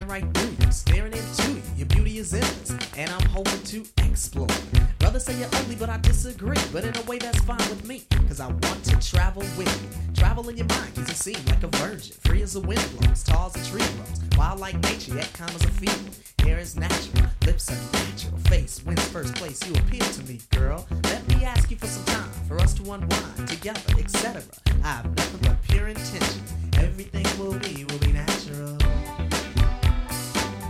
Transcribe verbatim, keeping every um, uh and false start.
right through you, staring into you. Your beauty is endless, and I'm hoping to explore. Brothers say you're ugly, but I disagree. But in a way that's fine with me, cause I want to travel with you. Travel in your mind, cause you seem like a virgin. Free as the wind blows, tall as a tree grows. Wild like nature, yet calm as a fever. Hair is natural, lips are natural. Face wins first place, you appeal to me, girl. Let me ask you for some time, for us to unwind together, et cetera. I have nothing but pure intention. Everything will be, will be natural.